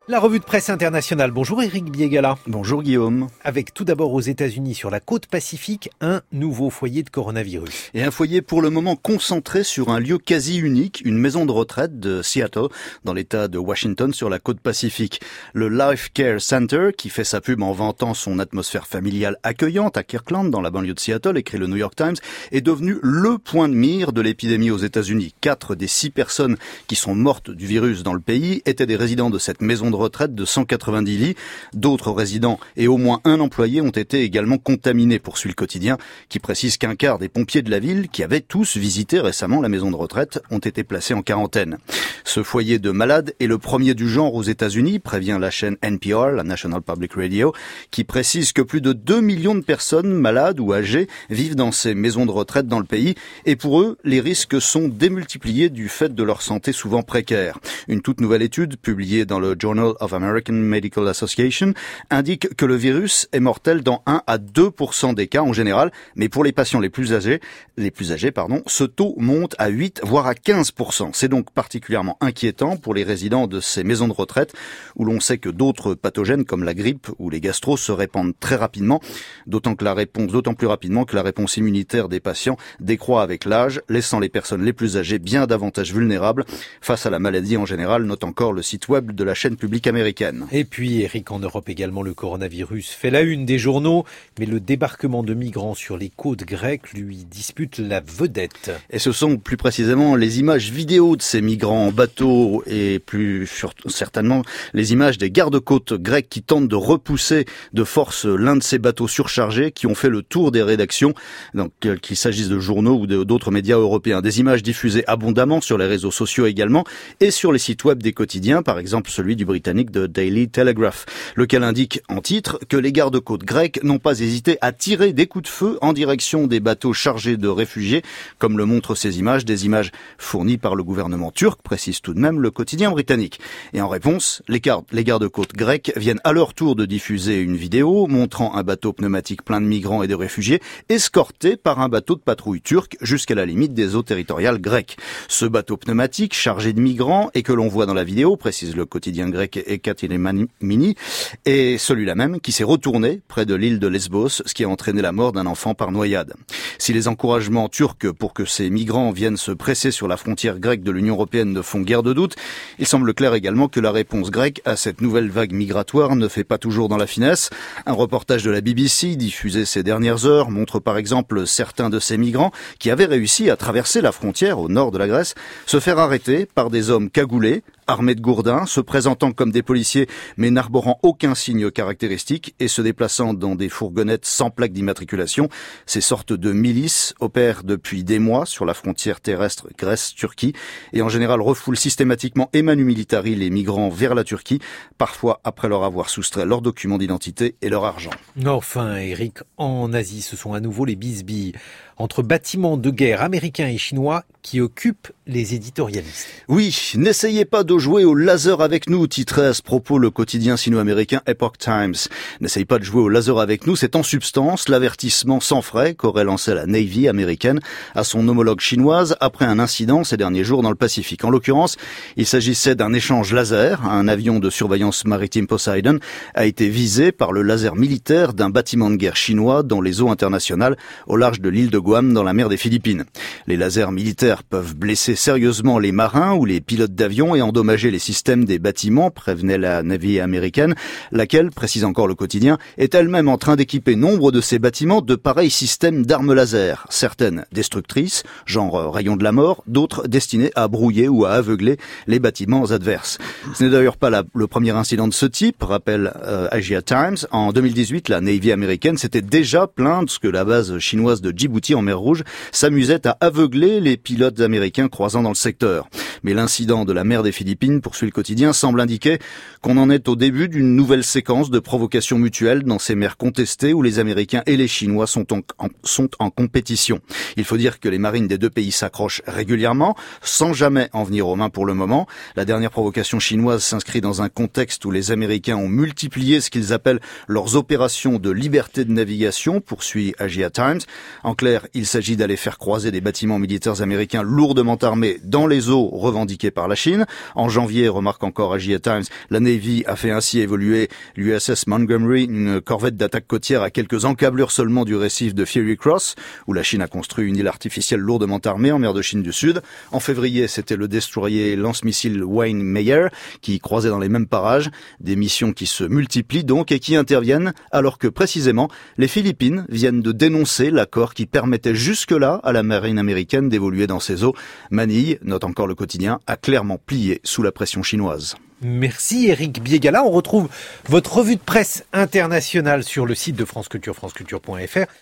La revue de presse internationale. Bonjour Éric Biégala. Bonjour Guillaume. Avec tout d'abord aux États-Unis, sur la côte pacifique, un nouveau foyer de coronavirus. Et un foyer pour le moment concentré sur un lieu quasi unique, une maison de retraite de Seattle, dans l'État de Washington, sur la côte pacifique. Le Life Care Center, qui fait sa pub en vantant son atmosphère familiale accueillante à Kirkland, dans la banlieue de Seattle, écrit le New York Times, est devenu le point de mire de l'épidémie aux États-Unis. 4 des 6 personnes qui sont mortes du virus dans le pays étaient des résidents de cette maison de retraite de 190 lits. D'autres résidents et au moins un employé ont été également contaminés, poursuit le quotidien, qui précise qu'un quart des pompiers de la ville, qui avaient tous visité récemment la maison de retraite, ont été placés en quarantaine. Ce foyer de malades est le premier du genre aux États-Unis, prévient la chaîne NPR, la National Public Radio, qui précise que plus de 2 millions de personnes malades ou âgées vivent dans ces maisons de retraite dans le pays, et pour eux, les risques sont démultipliés du fait de leur santé souvent précaire. Une toute nouvelle étude, publiée dans le Journal of American Medical Association, indique que le virus est mortel dans 1 à 2% des cas en général, mais pour les patients les plus âgés, ce taux monte à 8 voire à 15%. C'est donc particulièrement inquiétant pour les résidents de ces maisons de retraite où l'on sait que d'autres pathogènes comme la grippe ou les gastros se répandent très rapidement, d'autant plus rapidement que la réponse immunitaire des patients décroît avec l'âge, laissant les personnes les plus âgées bien davantage vulnérables face à la maladie en général, note encore le site web de la chaîne publique américaine. Et puis, Eric, en Europe également, le coronavirus fait la une des journaux, mais le débarquement de migrants sur les côtes grecques lui dispute la vedette. Et ce sont plus précisément les images vidéo de ces migrants en bateau et plus certainement les images des gardes-côtes grecs qui tentent de repousser de force l'un de ces bateaux surchargés qui ont fait le tour des rédactions, donc qu'il s'agisse de journaux ou d'autres médias européens. Des images diffusées abondamment sur les réseaux sociaux également et sur les sites web des quotidiens, par exemple celui du britannique de Daily Telegraph, lequel indique en titre que les gardes-côtes grecs n'ont pas hésité à tirer des coups de feu en direction des bateaux chargés de réfugiés, comme le montrent ces images, des images fournies par le gouvernement turc, précise tout de même le quotidien britannique. Et en réponse, les gardes-côtes grecs viennent à leur tour de diffuser une vidéo montrant un bateau pneumatique plein de migrants et de réfugiés, escorté par un bateau de patrouille turc jusqu'à la limite des eaux territoriales grecques. Ce bateau pneumatique chargé de migrants et que l'on voit dans la vidéo, précise le quotidien grec Ekatilemini, et celui-là même qui s'est retourné près de l'île de Lesbos, ce qui a entraîné la mort d'un enfant par noyade. Si les encouragements turcs pour que ces migrants viennent se presser sur la frontière grecque de l'Union européenne ne font guère de doute, il semble clair également que la réponse grecque à cette nouvelle vague migratoire ne fait pas toujours dans la finesse. Un reportage de la BBC diffusé ces dernières heures montre par exemple certains de ces migrants qui avaient réussi à traverser la frontière au nord de la Grèce, se faire arrêter par des hommes cagoulés, armés de gourdins, se présentant comme des policiers mais n'arborant aucun signe caractéristique et se déplaçant dans des fourgonnettes sans plaque d'immatriculation. Ces sortes de milices opèrent depuis des mois sur la frontière terrestre Grèce-Turquie et en général refoulent systématiquement et manu militari les migrants vers la Turquie, parfois après leur avoir soustrait leurs documents d'identité et leur argent. Enfin, Eric, en Asie, ce sont à nouveau les bisbilles entre bâtiments de guerre américains et chinois qui occupent les éditorialistes. Oui, n'essayez pas de jouer au laser avec nous, titrait à ce propos le quotidien sino-américain Epoch Times. N'essayez pas de jouer au laser avec nous, c'est en substance l'avertissement sans frais qu'aurait lancé la Navy américaine à son homologue chinoise après un incident ces derniers jours dans le Pacifique. En l'occurrence, il s'agissait d'un échange laser. Un avion de surveillance maritime Poseidon a été visé par le laser militaire d'un bâtiment de guerre chinois dans les eaux internationales au large de l'île de Guam dans la mer des Philippines. Les lasers militaires peuvent blesser sérieusement les marins ou les pilotes d'avion et endommager les systèmes des bâtiments, prévenait la Navy américaine, laquelle, précise encore le quotidien, est elle-même en train d'équiper nombre de ces bâtiments de pareils systèmes d'armes laser, certaines destructrices, genre rayons de la mort, d'autres destinées à brouiller ou à aveugler les bâtiments adverses. Ce n'est d'ailleurs pas le premier incident de ce type, rappelle Asia Times. En 2018, la Navy américaine s'était déjà plainte que la base chinoise de Djibouti en mer Rouge s'amusait à aveugler les pilotes américains croisant dans le secteur. Mais l'incident de la mer des Philippines, poursuit le quotidien, semble indiquer qu'on en est au début d'une nouvelle séquence de provocations mutuelles dans ces mers contestées où les Américains et les Chinois sont en compétition. Il faut dire que les marines des deux pays s'accrochent régulièrement, sans jamais en venir aux mains pour le moment. La dernière provocation chinoise s'inscrit dans un contexte où les Américains ont multiplié ce qu'ils appellent leurs opérations de liberté de navigation, poursuit Asia Times. En clair, hier, il s'agit d'aller faire croiser des bâtiments militaires américains lourdement armés dans les eaux revendiquées par la Chine. En janvier, remarque encore Asia Times, la Navy a fait ainsi évoluer l'USS Montgomery, une corvette d'attaque côtière à quelques encablures seulement du récif de Fiery Cross, où la Chine a construit une île artificielle lourdement armée en mer de Chine du Sud. En février, c'était le destroyer lance-missile Wayne Meyer qui croisait dans les mêmes parages. Des missions qui se multiplient donc et qui interviennent alors que précisément les Philippines viennent de dénoncer l'accord qui permettait jusque-là à la marine américaine d'évoluer dans ces eaux. Manille, note encore le quotidien, a clairement plié sous la pression chinoise. Merci Éric Biégala. On retrouve votre revue de presse internationale sur le site de France Culture, franceculture.fr.